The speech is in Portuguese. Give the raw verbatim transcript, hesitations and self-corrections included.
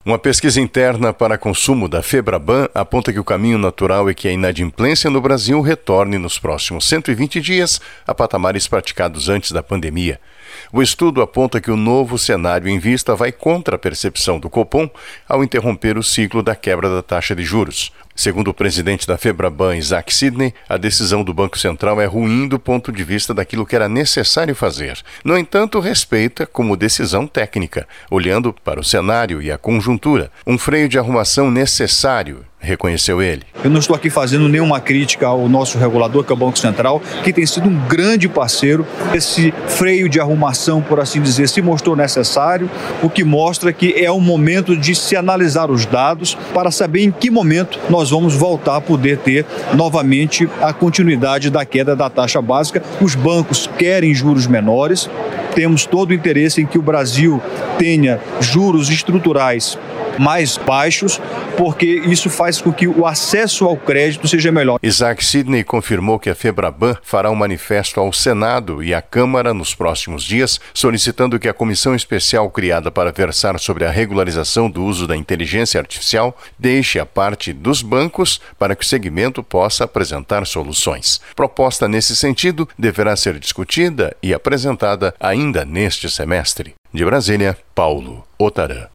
Uma pesquisa interna para consumo da Febraban aponta que o caminho natural é que a inadimplência no Brasil retorne nos próximos cento e vinte dias a patamares praticados antes da pandemia. O estudo aponta que o novo cenário em vista vai contra a percepção do Copom ao interromper o ciclo da quebra da taxa de juros. Segundo o presidente da Febraban, Isaac Sidney, a decisão do Banco Central é ruim do ponto de vista daquilo que era necessário fazer. No entanto, respeita como decisão técnica, olhando para o cenário e a conjuntura, um freio de arrumação necessário, reconheceu ele. Eu não estou aqui fazendo nenhuma crítica ao nosso regulador, que é o Banco Central, que tem sido um grande parceiro. Esse freio de arrumação, por assim dizer, se mostrou necessário, o que mostra que é o momento de se analisar os dados para saber em que momento nós vamos voltar a poder ter novamente a continuidade da queda da taxa básica. Os bancos querem juros menores, temos todo o interesse em que o Brasil tenha juros estruturais mais baixos, porque isso faz com que o acesso ao crédito seja melhor. Isaac Sidney confirmou que a Febraban fará um manifesto ao Senado e à Câmara nos próximos dias, solicitando que a comissão especial criada para versar sobre a regularização do uso da inteligência artificial deixe a parte dos bancos para que o segmento possa apresentar soluções. Proposta nesse sentido deverá ser discutida e apresentada ainda neste semestre. De Brasília, Paulo Otarã.